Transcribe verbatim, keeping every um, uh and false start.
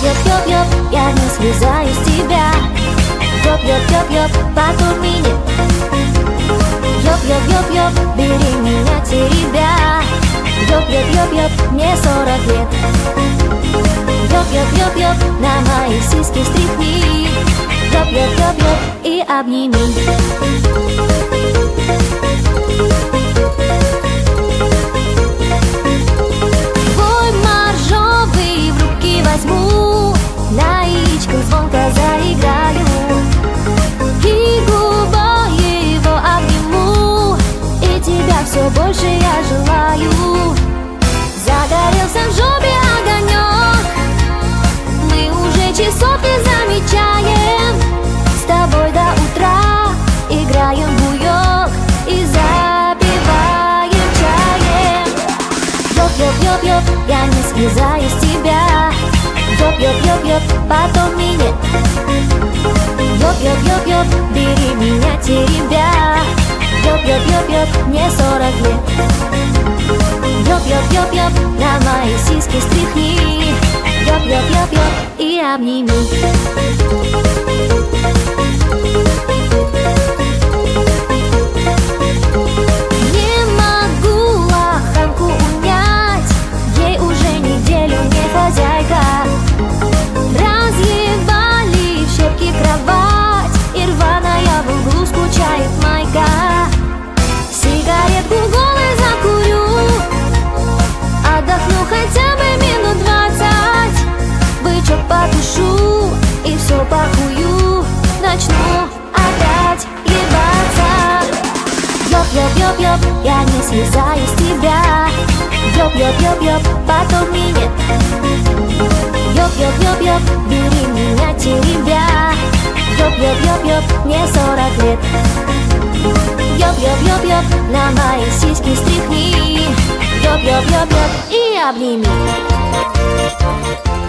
Ёп-ёп-ёп-ёп, я не слезаю с тебя. Ёп-ёп-ёп-ёп, потом меня. Ёп-ёп-ёп-ёп, бери меня, теребя. Ёп-ёп-ёп-ёп, мне сорок лет. Ёп-ёп-ёп-ёп, на мои сиськи стряхни. Ёп-ёп-ёп-ёп и обними. Твой моржовый в руки возьму, на яичко звонко заиграю и губой его обниму, и тебя все больше я желаю. Загорелся в жопе огонек, мы уже часов не замечаем. С тобой до утра играем в буёк и запиваем чаем. Ёп-ёп-ёп-ёп, я не слезаю с тебя. Ёп-ёп-ёп-ёп, потом меня. Ёп-ёп-ёп-ёп, бери меня, теребя. Ёп-ёп-ёп-ёп, мне сорок лет. Ёп-ёп-ёп-ёп, на мои сиськи стряхни. Ёп-ёп-ёп-ёп и обними. Не могу лоханку унять, ей уже неделю не хозяйка. Разъебали в щепки кровать, и рваная в углу скучает майка. Сигаретку голой закурю, отдохну хотя бы минут двадцать. Бычок потушу и все похую, начну опять ебаться. Ёп-ёп-ёп-ёп, я не слезаю с тебя. Ёп-ёп-ёп-ёп, потом меня. Ёп-ёп-ёп-ёп, бери меня, теребя. Ёп-ёп-ёп-ёп, мне сорок лет. Ёп-ёп-ёп-ёп, на мои сиськи стряхни. Ёп-ёп-ёп-ёп и обними.